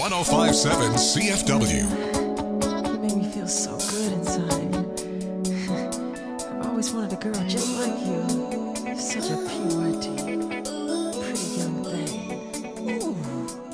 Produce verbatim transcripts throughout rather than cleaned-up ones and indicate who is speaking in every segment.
Speaker 1: one oh five point seven C F W.
Speaker 2: You make me feel so good inside. I've always wanted a girl just like you. You're such a purity, pretty young thing. Ooh.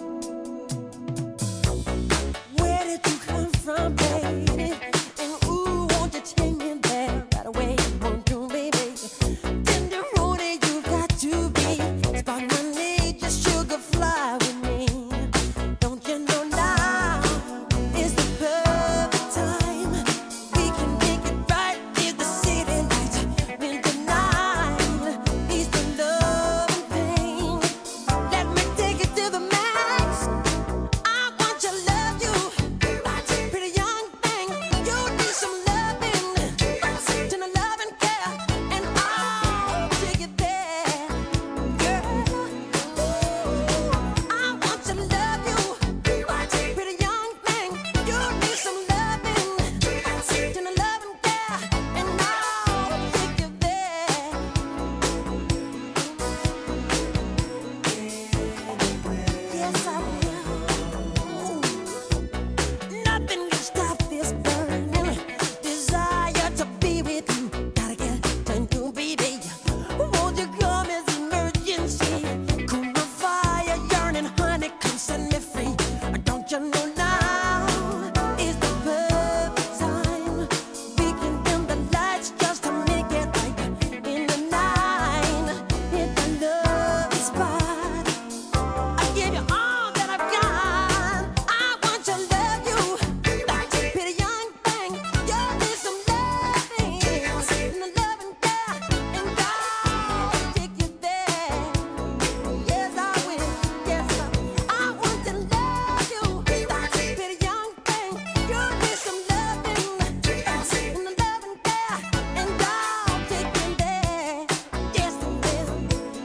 Speaker 2: Where did you come from, baby? And ooh, won't you take me there right away? Won't you, baby? Tender roadie, you got to be. Spark my need, just sugar fly with me. Don't you know now is the perfect time? We can make it right in the city lights. When the night is the love and pain. Let me take it to the max. I want to love you, pretty young thing. You need some loving, tender love and care, and I'll take it there, girl. I want to love you, pretty young thing. You need some loving, tender love and care, and I'll take you there. Yes, I will. Nothing can stop this burning desire to be with you. Gotta get to you, baby. Won't you come as emergency? Cool my fire, yearning, honey, come set me free. Don't you know now is the perfect time? We can dim the lights just to make it right in the night. Hit the love spot. I give you all that I've got. I want to love you, pretty young thing. You need some loving, and the love and care, and I'll take you there. Yes, I will. Yes, I will. I want to love you, pretty young thing. You need some loving, and the love and care, and I'll take you there. Yes, I will.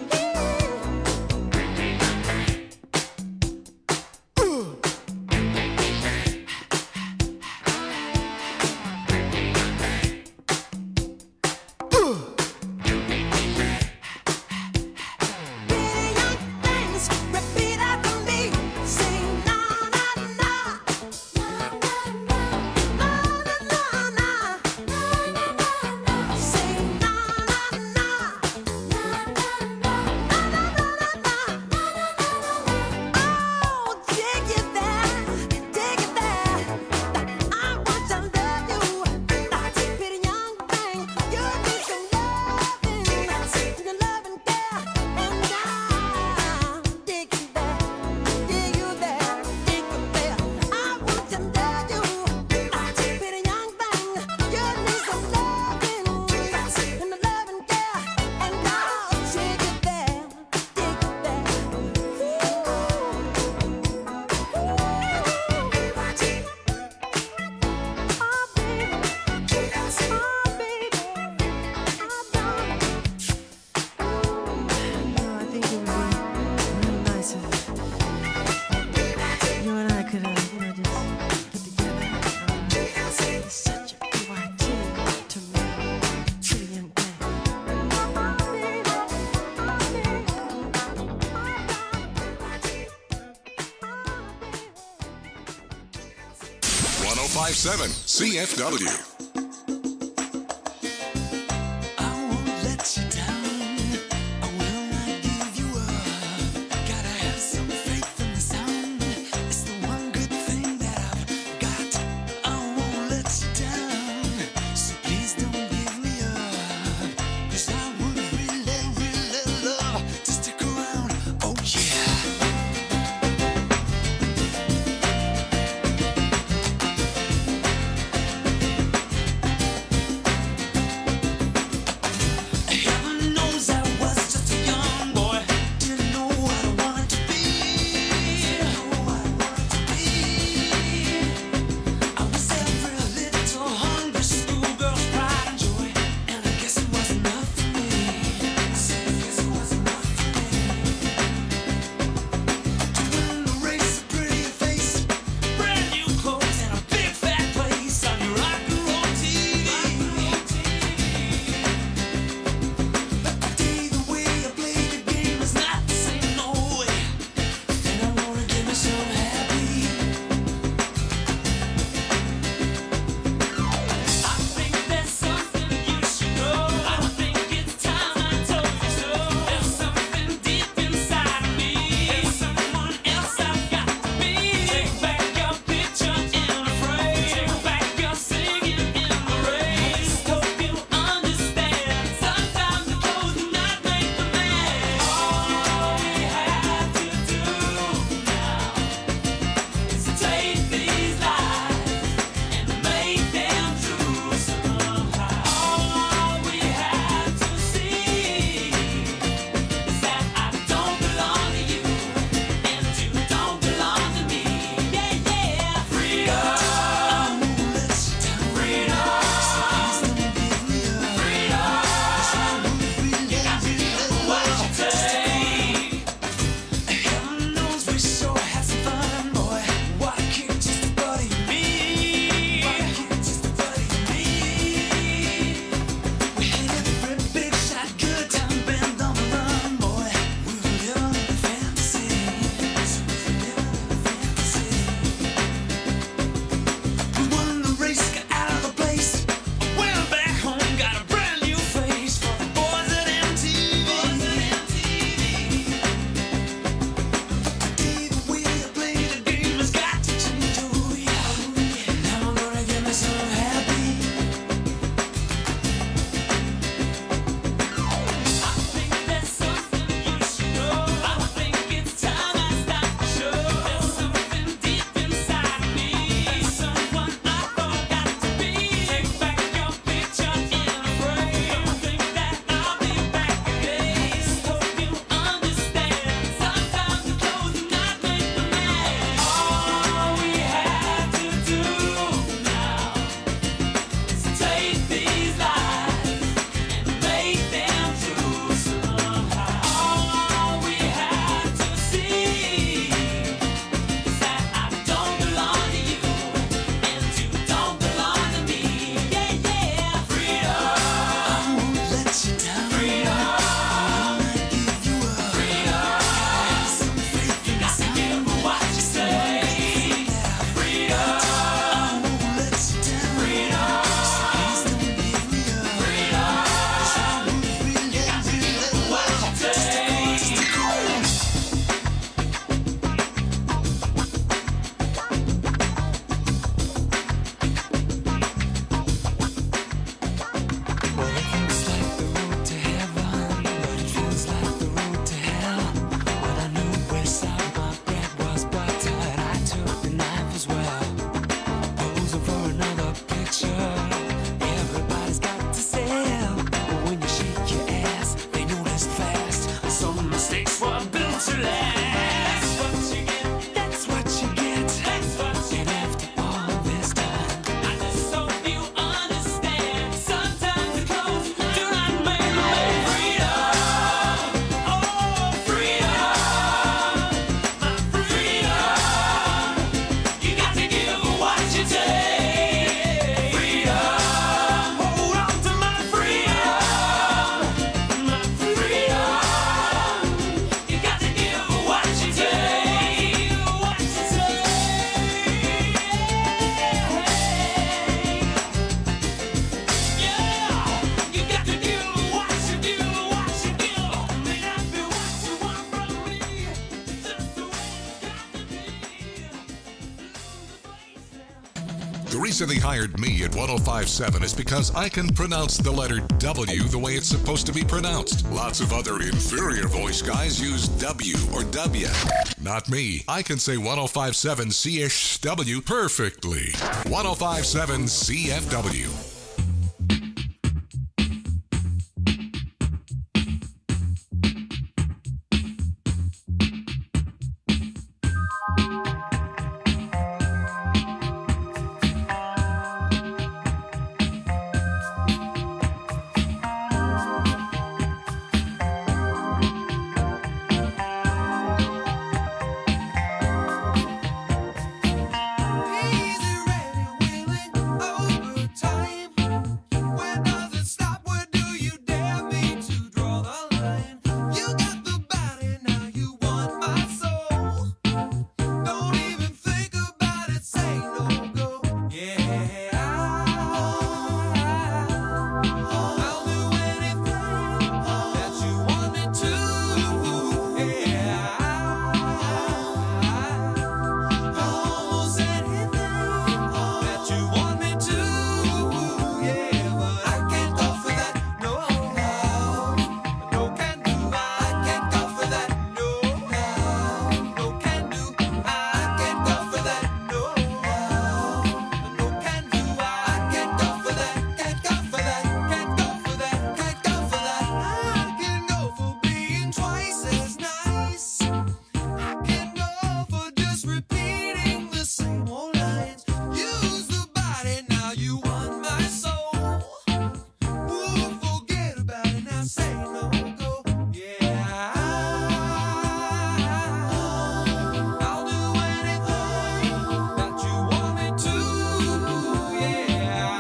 Speaker 2: Pretty young things, repeat after me. Say na na na, na na na, na na na. Say na na na, na na na. Oh, take it there, take it there. I want to love you, pretty young thing. You need some loving, the love and care, and I'll take you there, take you there, take you there. I want to love you, pretty young thing. You need some loving, and the love and care, and I'll take you there, take you there. I think it would be real nice if you and I could, uh, you know, just get together. Uh, it's such a P Y T to me, pretty young thing.
Speaker 1: one oh five point seven C F W.
Speaker 3: I won't let you down. I will not give you up. Gotta have some faith in the sound. It's the one good thing that I've got. I won't let you down. So please don't give me up. 'Cause I would really, really love to stick around. Oh yeah.
Speaker 1: reason they hired me at one oh five point seven is because I can pronounce the letter W the way it's supposed to be pronounced. Lots of other inferior voice guys use W or W. Not me. I can say one oh five point seven C H W perfectly. one oh five point seven C F W.
Speaker 3: Easy, ready, willing, overtime. When does it stop? Where do you dare me to draw the line? You got the body, now you want my soul. Don't even think about it, say no go. Yeah, I'll do anything that you want me to. Yeah, almost anything that you want me to. Yeah, but I can't go for that. No, no, no can do. I can't go for that. No, no, no can do. I can't go for that. No, no, no can do. I can't go for that. Can't go for that. Can't go for that. Can't go for that. I can go for being twice as nice. I can go for just repeating the same old lines. Use the body, now you want my soul. Ooh, forget about it, now say no go. Yeah, I'll do anything that you want me to. Yeah,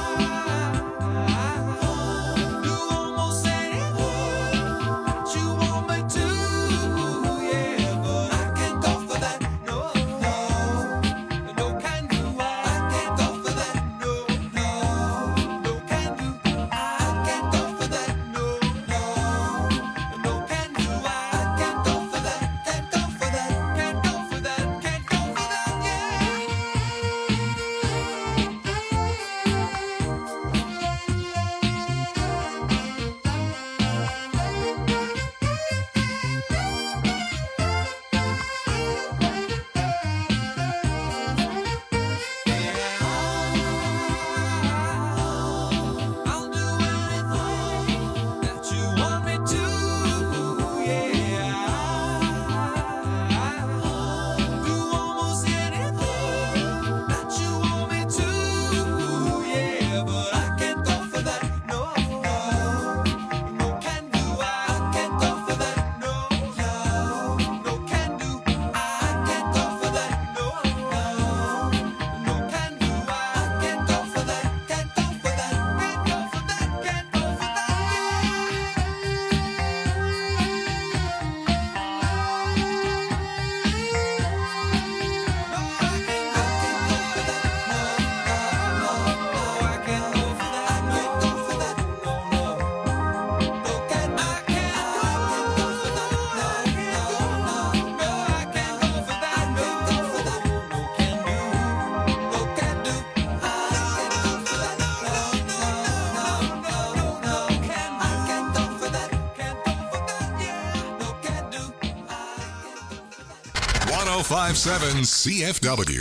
Speaker 3: do almost anything that you want me to. Yeah, but I can't go for that. No, no, no can do. I can't go for that. No, no, no can do. I can't go for that. No, no, no can do. I can't go for that. Can't go for that. Can't go for that. Can't go for that. I'll do anything that you want me to. Yeah, do almost anything that you want me to. Yeah, but I can't go for that. No, no, no can do. I can't go for that. No, no, no can do. I can't go for that. No, no, no can do. I can't go for that. Can't go for that. Can't go for that. Can't go for that.
Speaker 1: one oh five point seven C F W.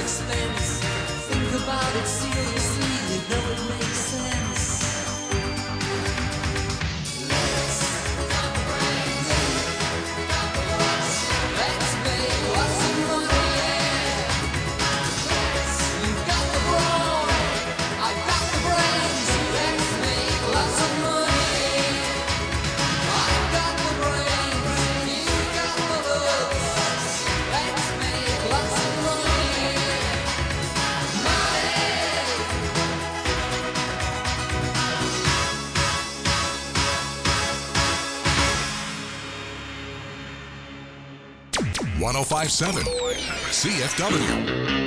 Speaker 3: expense. Think about it seriously, you know it makes sense. Let's got the brains, got the looks. Let's make lots of money, yeah. You got the brawn, I got the brains. Let's make lots of money. I got the brains, you got the looks. Let's make lots of money. Money.
Speaker 1: one oh five point seven C F W.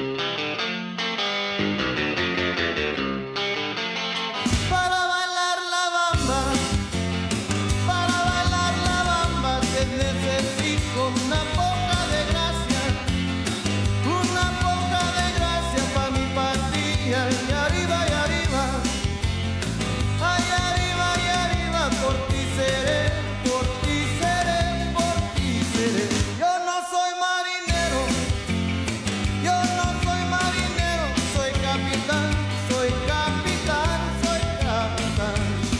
Speaker 4: Para bailar la bamba, para bailar la bamba que necesito una poca de gracia, una poca de gracia pa' mi patilla y arriba y arriba, ay arriba y arriba por ti seré, por ti seré, por ti seré. Yo no soy marinero, yo no soy marinero, soy capitán, soy capitán, soy capitán.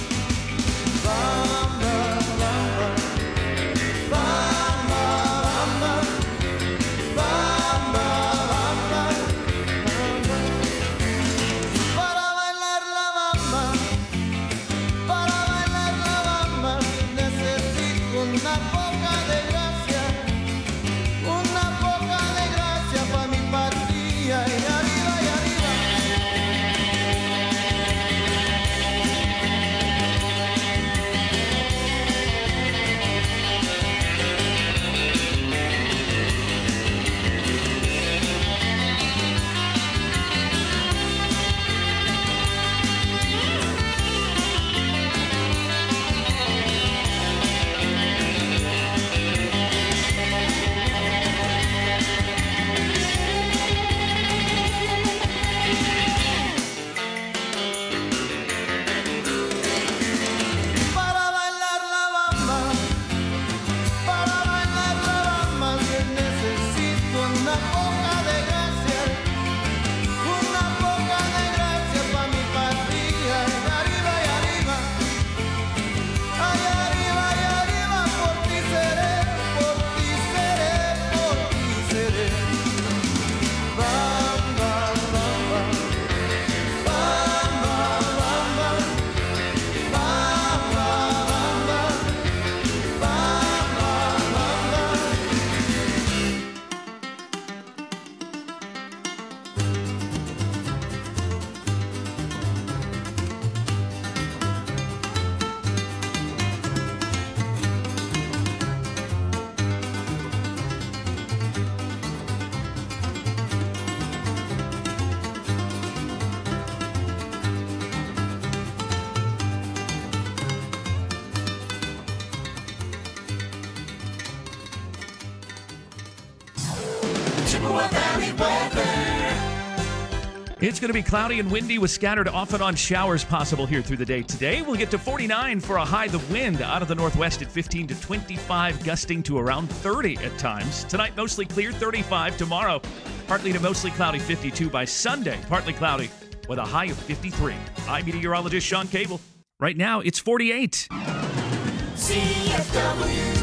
Speaker 4: Bamba, bamba, bamba, bamba, bamba, bamba, bamba. Para bailar la bamba, para bailar la bamba necesito una poca de gracia, una poca de gracia pa' mi patria y arriba y arriba. Para bailar la bamba, para bailar la bamba que necesito una poca de gracia, una poca de gracia pa' mi patria y arriba y arriba, ay arriba y arriba por ti seré, por ti seré, por ti seré. Bamba, bamba, bamba, bamba, bamba, bamba, bamba, bamba.
Speaker 5: It's going to be cloudy and windy with scattered off and on showers possible here through the day today. We'll get to forty-nine for a high. The wind out of the northwest at fifteen to twenty-five, gusting to around thirty at times. Tonight, mostly clear, thirty-five. Tomorrow, partly to mostly cloudy, fifty-two. By Sunday, partly cloudy with a high of fifty-three. I'm meteorologist Sean Cable. Right now, it's forty-eight.
Speaker 3: C F W.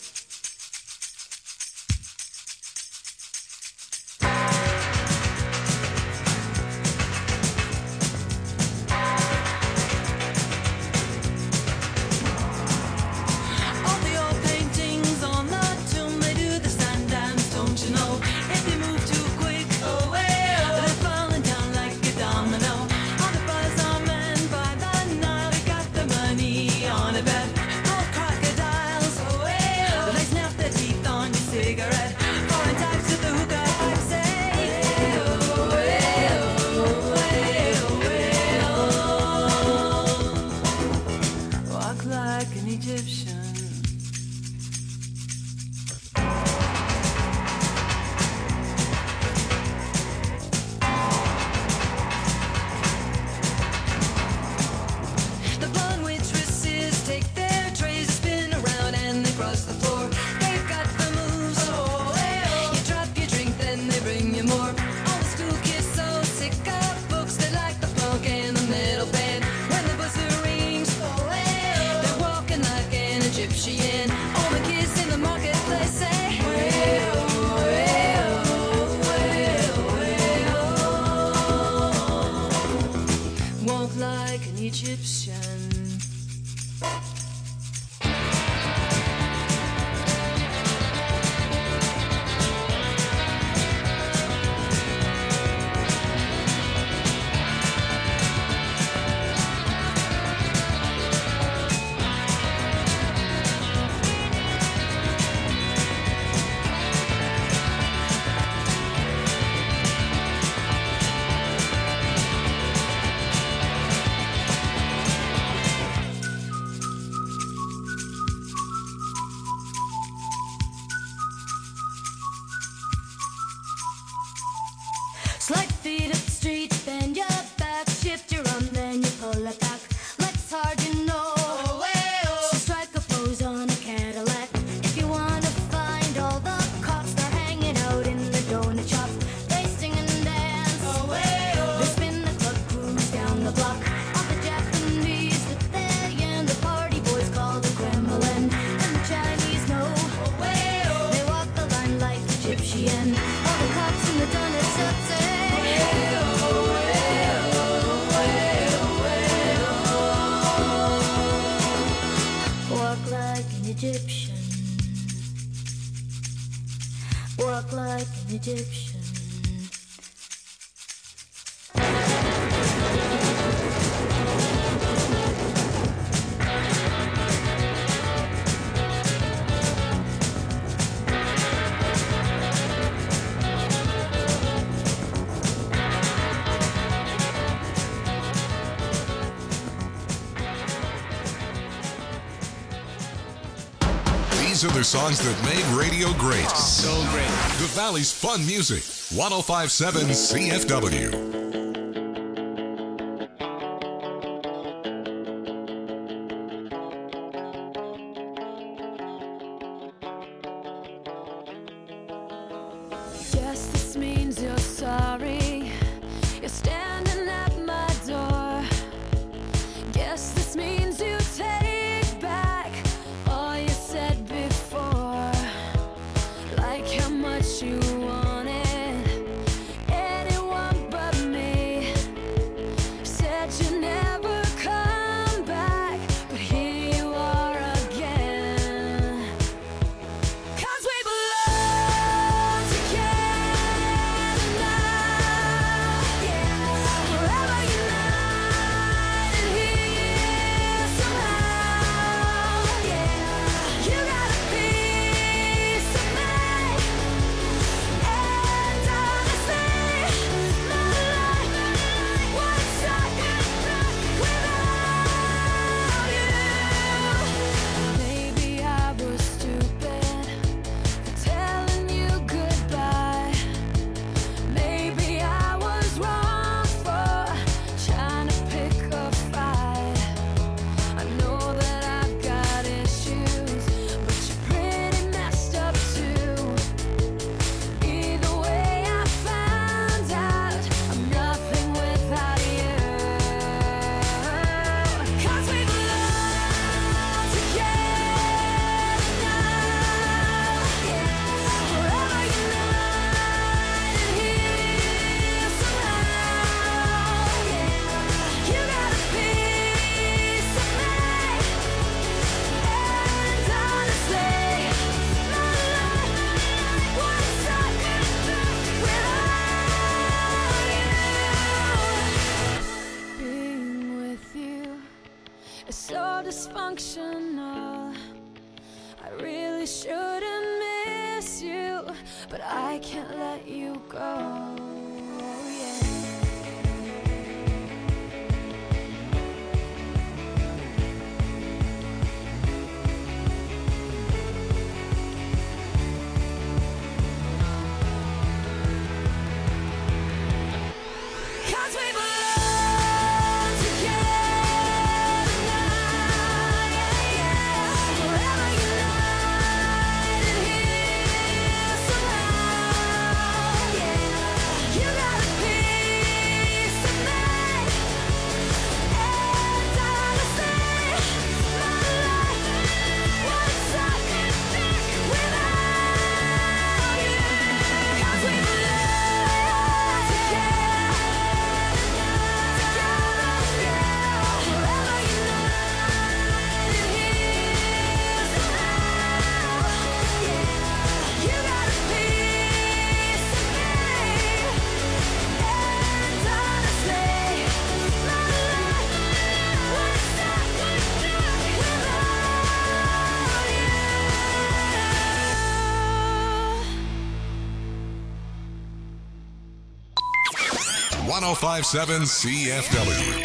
Speaker 2: All the old paintings on the tomb, they do the sun dance, don't you know? If you move too quick, oh, hey, oh, they're falling down like a domino. All the buzzer men by the Nile, they got the money on a bet. Old crocodiles, oh,
Speaker 6: Egyptian.
Speaker 2: Slide feet up the street, bend your back, shift your arm, then you pull it back. Legs hard, you know. Oh, hey, oh. So strike a pose on a Cadillac. If you wanna find all the cops, they're hanging out in the donut shop. They sing and dance. Oh, hey, oh. They spin the club cruise down the block. All the Japanese that they and the party boys call the Kremlin. And the Chinese know. Oh, hey, oh. They walk the line like Egyptian. All the cops in the donut shop say. Walk like an Egyptian. Walk like an Egyptian.
Speaker 1: These are the songs that made radio great.
Speaker 7: So great.
Speaker 1: The Valley's fun music. one oh five point seven C F W.
Speaker 6: Guess this means you're sorry. You're standing at my door. Guess this means you take back all you said before. Like how much you wanted anyone but me. Said you never come back, but here you are again. 'Cause we belong together now, yeah. Forever united here somehow, yeah. You got a piece of me, and honestly, my life would suck without you. Maybe I was stupid for telling you goodbye. Maybe I was wrong for trying to pick a fight. I know that I've got issues, but you're pretty messed up too. Either way, I found out I'm nothing without you. 'Cause we belong together now, yeah. Forever united here somehow, yeah. You got a piece of me, and honestly, my life would suck without you. Being with you is so dysfunctional. I really shouldn't miss you, but I can't let you go. Yeah. Forever united here somehow, yeah.
Speaker 1: one oh five point seven C F W.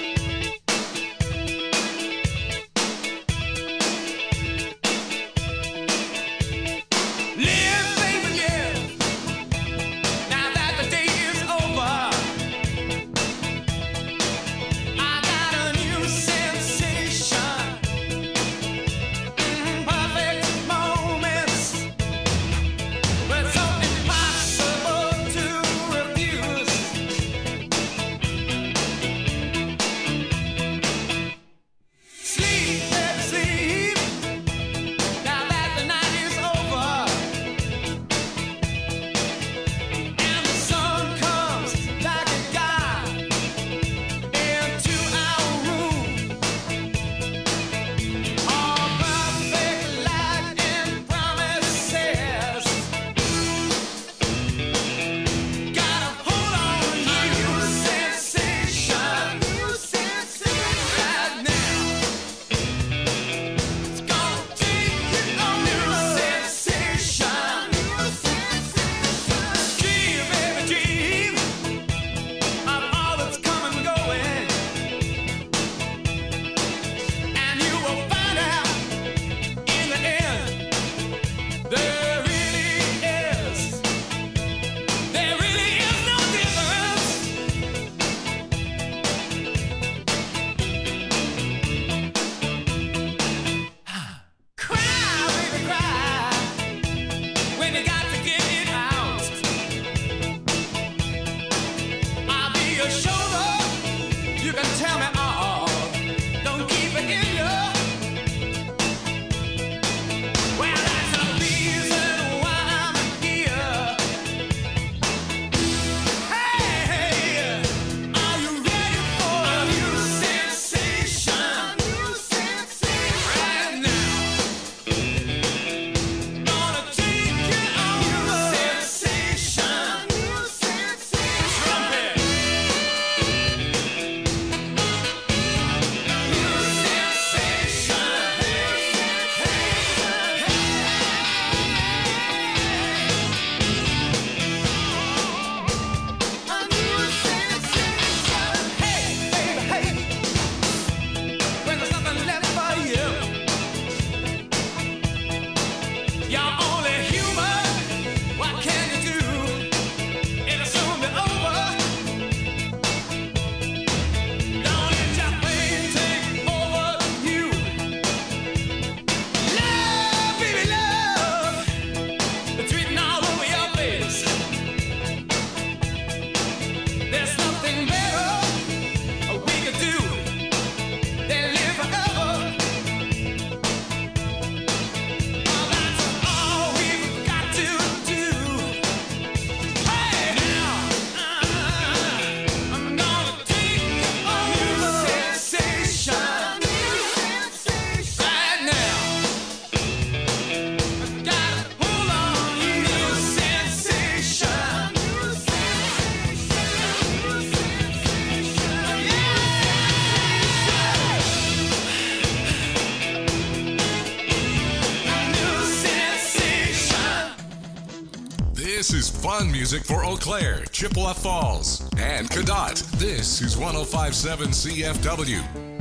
Speaker 1: This is fun music for Eau Claire, Chippewa Falls, and Cadott. This is one oh five point seven C F W.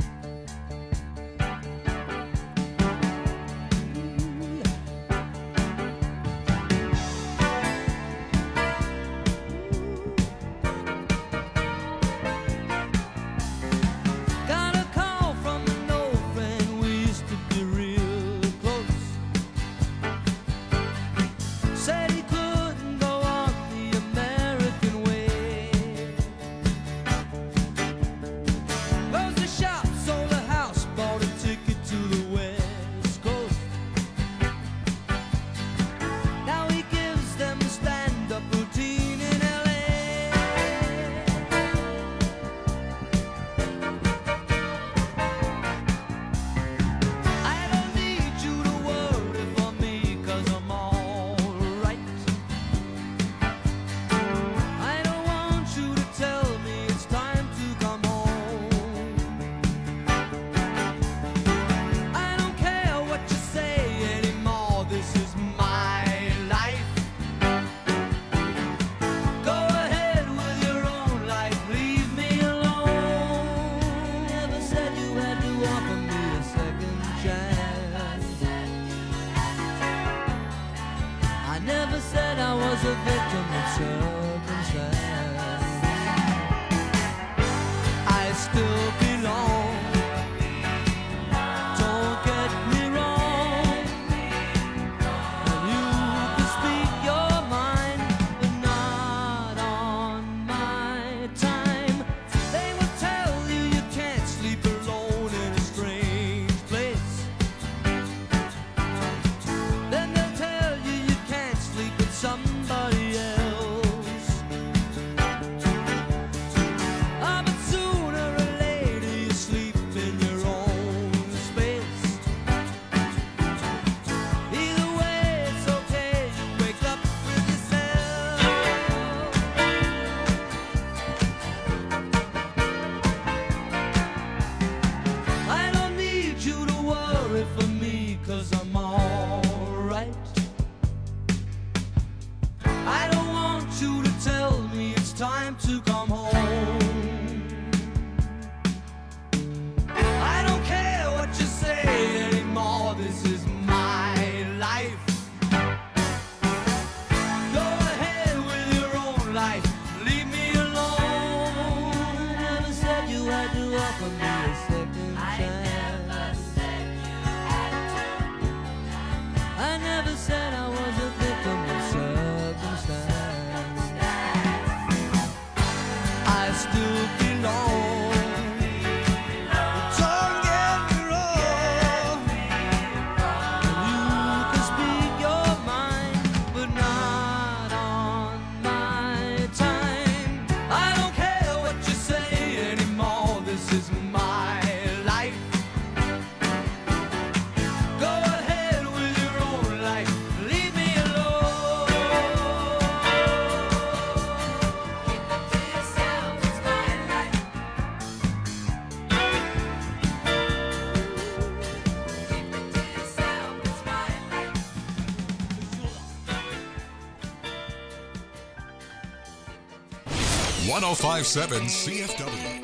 Speaker 4: Got a call from an old friend, we used to be real close. Said he couldn't go on the American way. Closed the shop still belong. Don't get me wrong. You can speak your mind, but not on my time. I don't care what you say anymore. This is my life. Go ahead with your own life. Leave me alone. Keep it to yourself. It's my life. Keep it to yourself. It's my life.
Speaker 1: one oh five point seven C F W.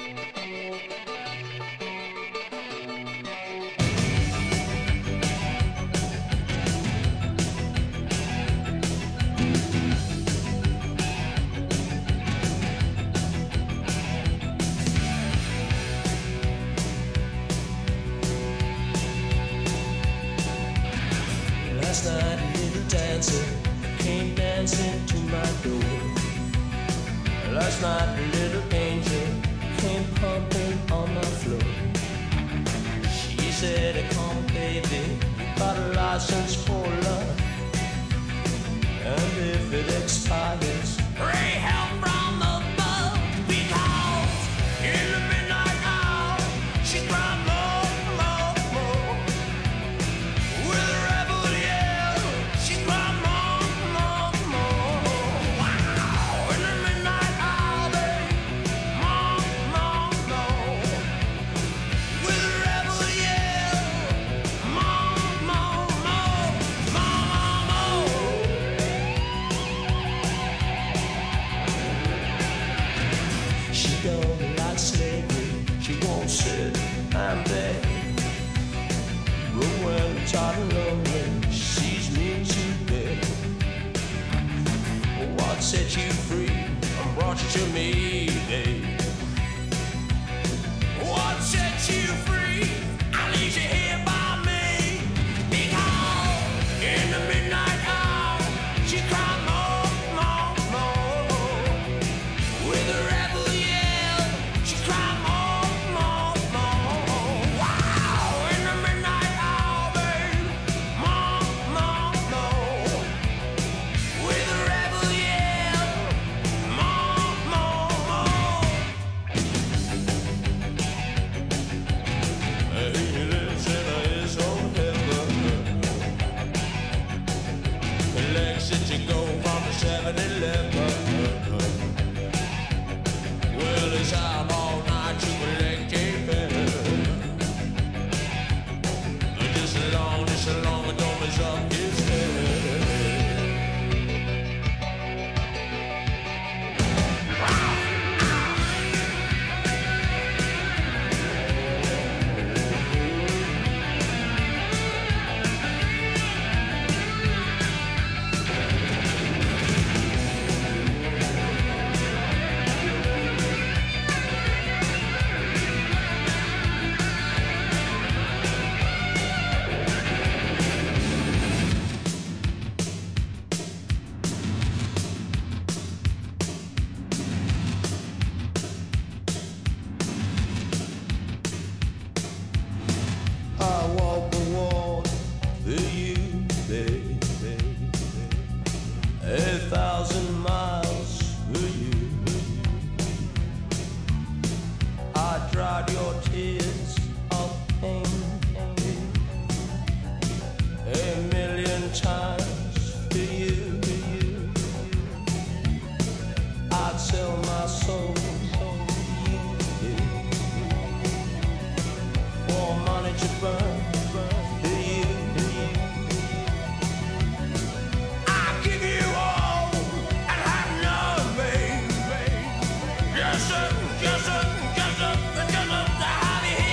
Speaker 7: Last night a little dancer came dancing to my door. Last night a little angel came pumping on my floor. She said, come baby, you got a license for love. And if it expires, pray help from above. Because in the midnight hour, she cried more, more, more. With a rebel yell, she cried more, more, more. Wow! In the midnight hour, babe, more, more, more. With a rebel yell, more, more, more, more, more. She don't like slavery, she won't sit and beg. But when I'm tired and lonely, she sees me today. What set you free and brought you to me, babe? What set you free and leaves you here by me? Because in the midnight hour, she cried more, more, more. With a rebel yell, she cried more, more, more. Wow! In the midnight hour, babe, more, more, more. With a rebel yell, more, more, more. He lives in his own heaven. Lexington go from the seven eleven. Well, he's out all night to collect a bill. Just as long, just as long as don't mess up his head. I walk the walk for you, baby. A thousand miles for you. I dried your tears of pain a million times for you. I'd sell my soul for you. For money to burn for you. I give you all and have none, baby. Yes, sir, yes, sir, yes, sir, yes, sir, to have you here.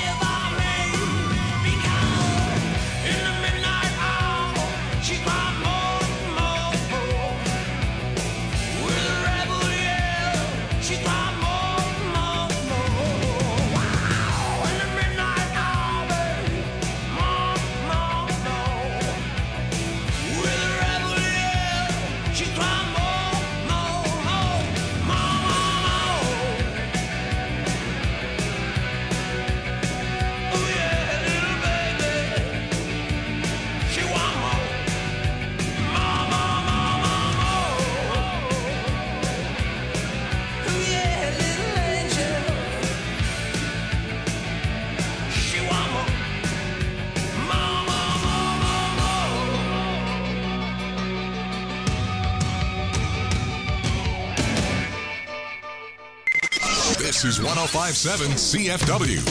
Speaker 1: This is one oh five point seven C F W.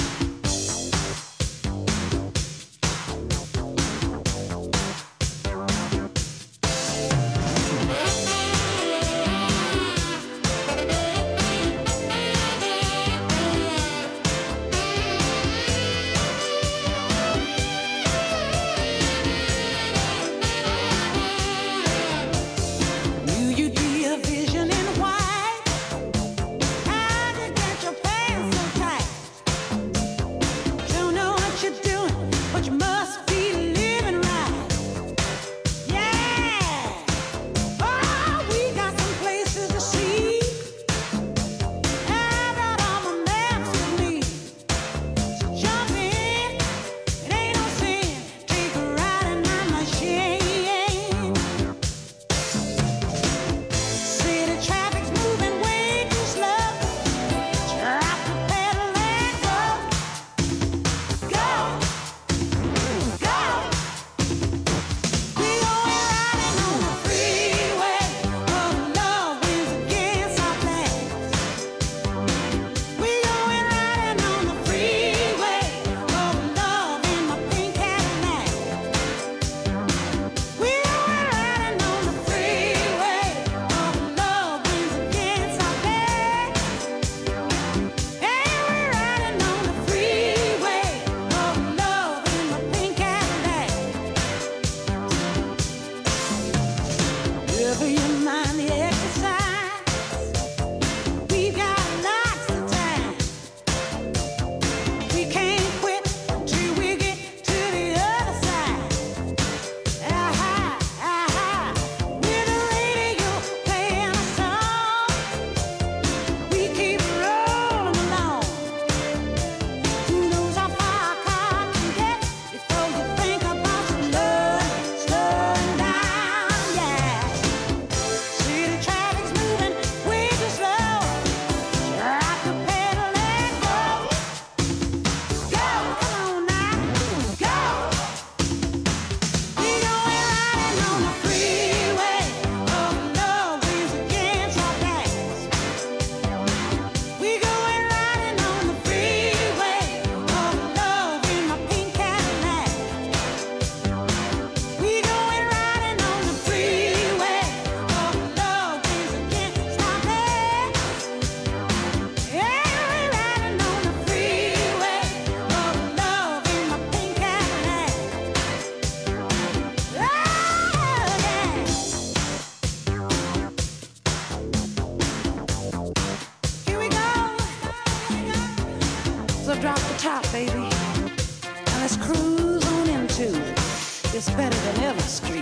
Speaker 2: Drop the top, baby, and let's cruise on into this better than ever street.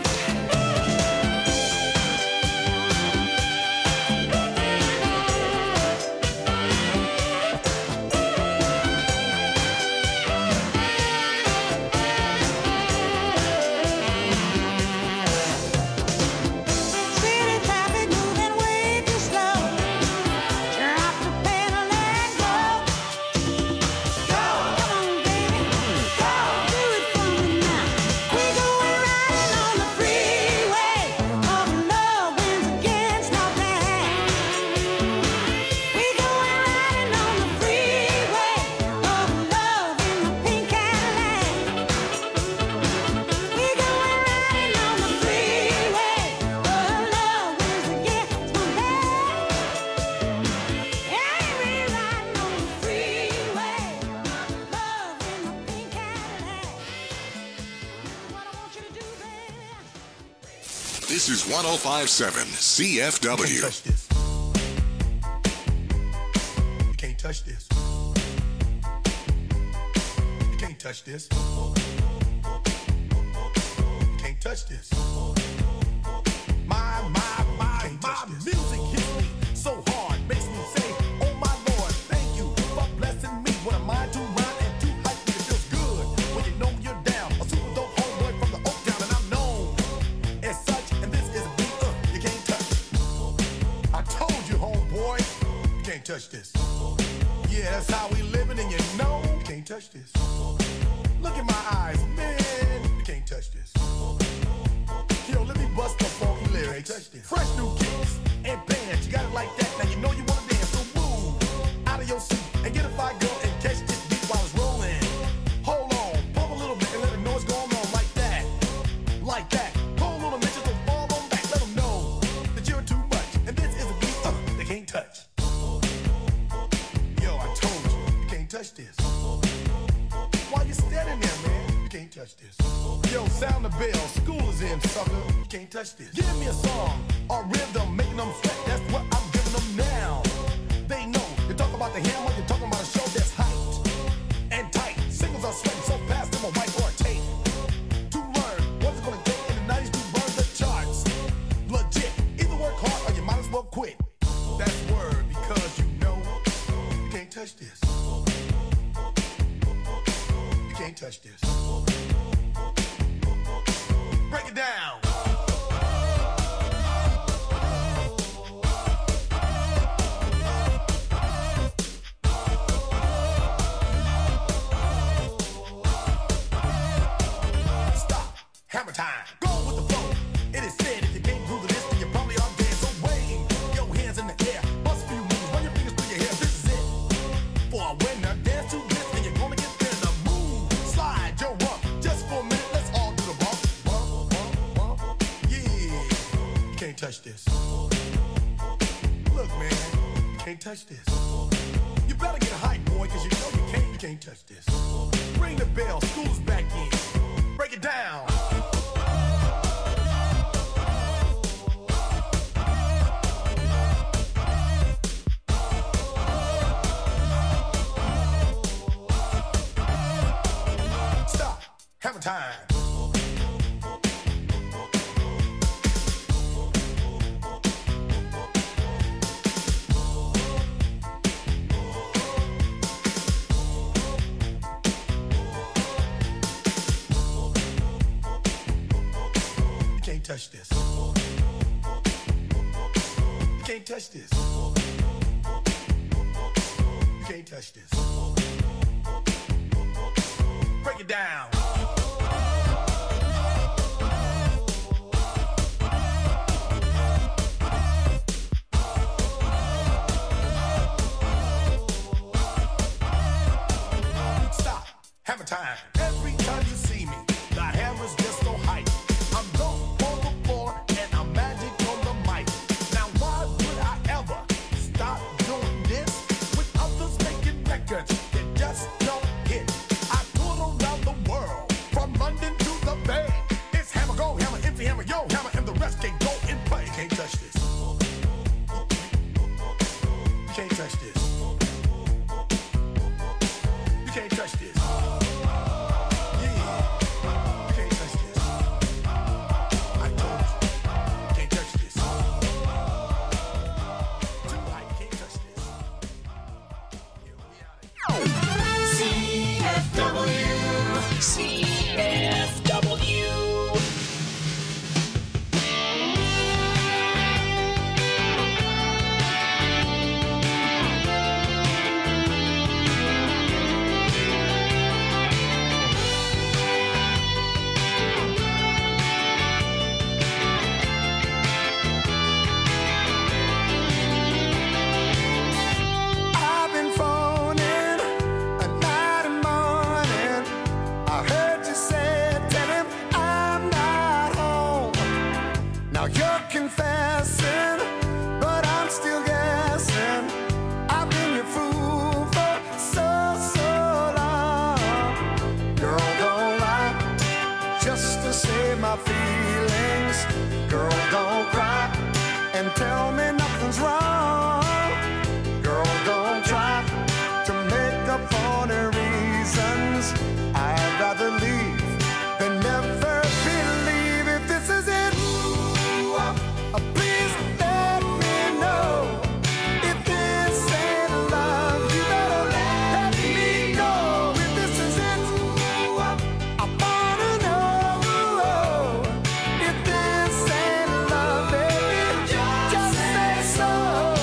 Speaker 1: This is one oh five point seven C F W.
Speaker 8: You can't touch this. You can't touch this. You can't touch this. You can't touch this. My, my, my, my music hits me so hard, makes me say, oh my Lord, thank you for blessing me. What a mind to rhyme and to hype me, it feels good when you know you're down. A super dope homeboy from the Oak Town, and I'm known as such. And this is a beat uh, you can't touch. I told you, homeboy, you can't touch this. Yeah, that's how we living, and you know you can't touch this. Look in my eyes, man, you can't touch this. Yo, let me bust the funky lyrics. Fresh new kicks and bands, you got it like that. Now you know you wanna dance, so move out of your seat. get a fire girl and catch this beat while it's rolling. Hold on, pump a little bit and let them know what's going on like that. Like that. Pull a little bit just don't fall on back. Let them know that you're too much. And this is a beat uh, they can't touch. Yo, I told you, you can't touch this. Why you standing there, man? You can't touch this. Yo, sound the bell. School is in, sucker. You can't touch this. Give me a song or rhythm, making them sweat. That's what I'm giving them now. They know. You talk about the hammer, you're talking about a show that's hyped and tight. Singles are sweating so fast, them a white or a tape. To learn what's it gonna take in the nineties to burn the charts. Legit. Either work hard or you might as well quit. That's word because you know you can't touch this. You can't touch this. Break it down. Stop. Hammer time. Go with the flow. It is said if you can't groove this, then you probably are dead. So wave your hands in the air. Bust a few moves. Run your fingers through your hair. This is it. For a winner, dance to this, and you're gonna get there. The move. Slide your rump. Just for a minute, let's all do the bump. Bump, bump, bump. Yeah. You can't touch this. Look, man. You can't touch this. You better get hype, boy, cause you know you can't, you can't touch this. Ring the bell. School's back in. Break it down. Stop. Hammer time. You can't touch this. You can't touch this. You can't touch this. Break it down. Stop. Hammer time. Every time you see me, the hammer's just so hype. I'm dope on the floor and I'm magic on the mic. Now why would I ever stop doing this with others making records that just don't hit? I tour around the world, from London to the Bay. It's hammer, go, hammer, empty hammer, yo, hammer, and the rest can go and play. You can't touch this. You can't touch this. You can't touch this. Yeah. You can't touch this. I told you. You can't touch this. Too high, you can't touch this. Yeah, we out of here.
Speaker 9: C F W. C F W.
Speaker 3: I've been phoning at night and morning. I heard you say, tell him I'm not home. Now you're confessing, but I'm still guessing. I've been your fool for so, so long. Girl, don't lie, just to save my feelings. Girl, don't cry and tell me nothing's wrong. Girl, don't try to make up for the reasons. I'd rather leave than never believe if this is it. Uh, Please let me know if this ain't love. You better let me know if this is it. I wanna know if this ain't love, baby. Just say so.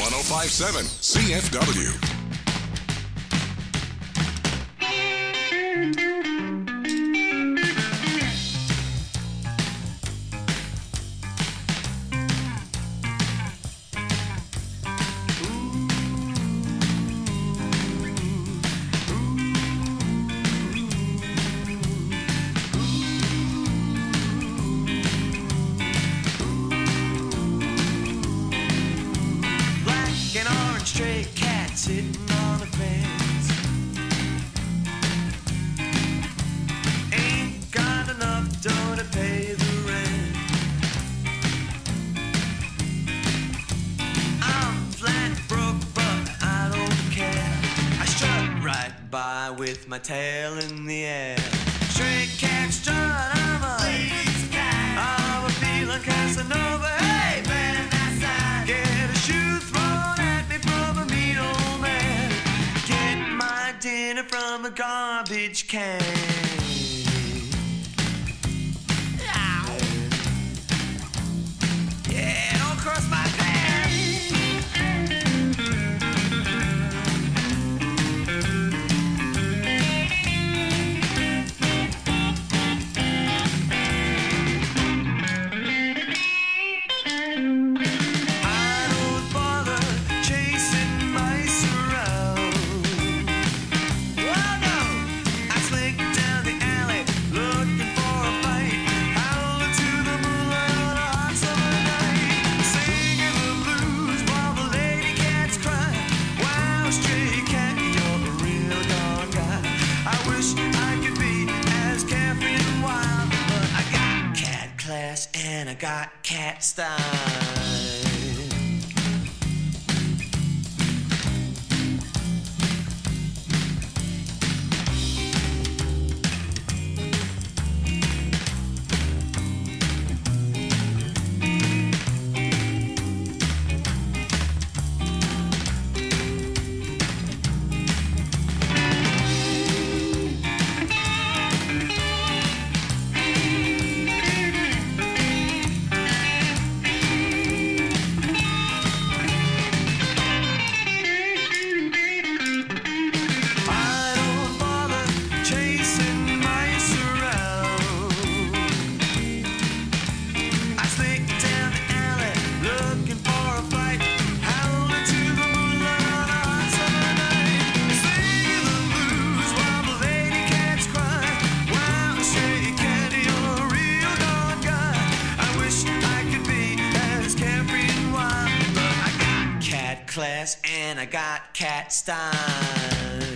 Speaker 1: one oh five point seven C F W.
Speaker 3: Black and orange stray cat sitting on the fence. Ain't got enough dough to pay the rent. I'm flat broke, but I don't care. I strut right by with my tail in the air. Stray cat strut, I'm a lazy cat. I'm a feeling Casanova. Hey, man, outside. Get a shoe thrown at me from a mean old man. Get my dinner from a garbage can. Yeah, don't cross my path. I don't bother chasing mice around. Oh no, I slink down the alley looking for a fight, howling to the moonlight on a hot summer night, singing the blues while the lady cats cry. Wow, stray cat, you're a real darn guy. I wish I could be as carefree and wild, but I got cat class and I got cat style. I don't bother chasing mice around. I slink down the alley looking for a fight, howling to the moonlight on a hot summer night, singing the blues while the lady cats cry. Wow, stray cat, you're a real darn guy. I wish I could be as carefree and wild, but I got cat class and I got cat style.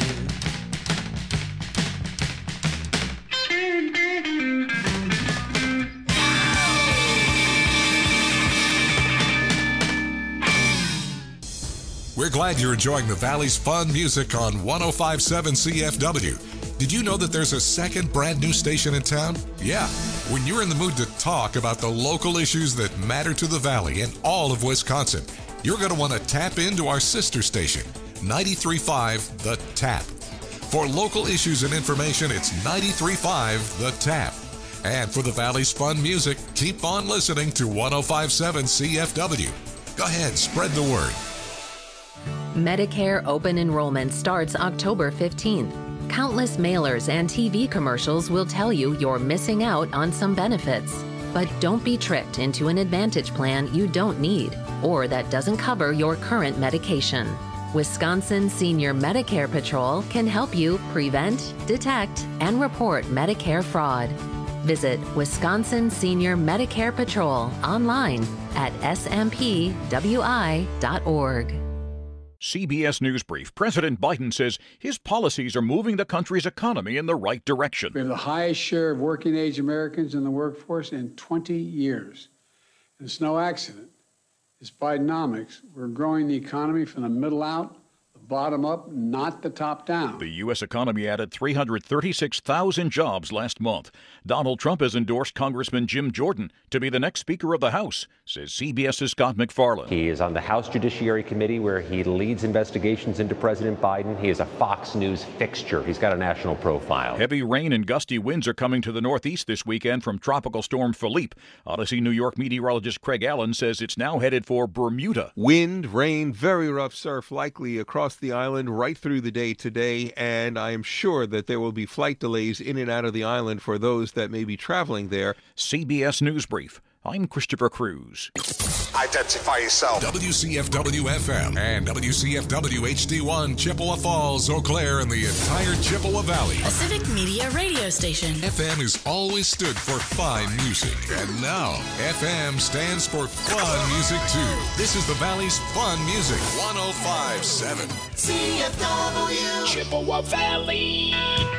Speaker 1: We're glad you're enjoying the Valley's fun music on one oh five point seven C F W. Did you know that there's a second brand new station in town? Yeah. When you're in the mood to talk about the local issues that matter to the Valley and all of Wisconsin, you're going to want to tap into our sister station, ninety-three point five The Tap. For local issues and information, it's ninety-three point five The Tap. And for the Valley's fun music, keep on listening to one oh five point seven C F W. Go ahead, spread the word.
Speaker 10: Medicare open enrollment starts October fifteenth. Countless mailers and T V commercials will tell you you're missing out on some benefits. But don't be tricked into an Advantage plan you don't need or that doesn't cover your current medication. Wisconsin Senior Medicare Patrol can help you prevent, detect, and report Medicare fraud. Visit Wisconsin Senior Medicare Patrol online at s m p w i dot org.
Speaker 11: C B S News Brief. President Biden says his policies are moving the country's economy in the right direction.
Speaker 12: We have the highest share of working-age Americans in the workforce in twenty years. And it's no accident. It's Bidenomics. We're growing the economy from the middle out. The bottom up, not the top down.
Speaker 11: The U S economy added three hundred thirty-six thousand jobs last month. Donald Trump has endorsed Congressman Jim Jordan to be the next Speaker of the House, says CBS's Scott McFarland.
Speaker 13: He is on the House Judiciary Committee, where he leads investigations into President Biden. He is a Fox News fixture. He's got a national profile.
Speaker 11: Heavy rain and gusty winds are coming to the northeast this weekend from Tropical Storm Philippe. Odyssey, New York meteorologist Craig Allen says it's now headed for Bermuda.
Speaker 14: Wind, rain, very rough surf likely across the island right through the day today, and I am sure that there will be flight delays in and out of the island for those that may be traveling there.
Speaker 11: C B S News Brief. I'm Christopher Cruz.
Speaker 1: Identify yourself. W C F W F M and W C F W H D one, Chippewa Falls, Eau Claire, and the entire Chippewa Valley.
Speaker 15: A civic media radio station.
Speaker 1: F M has always stood for fine music. And now, F M stands for fun music, too. This is the Valley's fun music. one oh five point seven.
Speaker 9: C F W. Chippewa Valley.